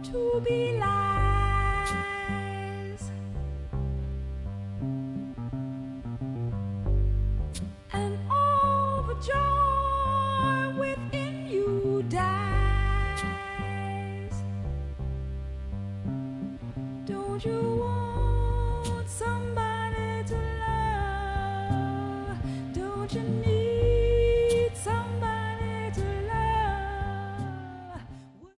to be lies, and all the joy within you dies. Don't you want somebody to love? Don't you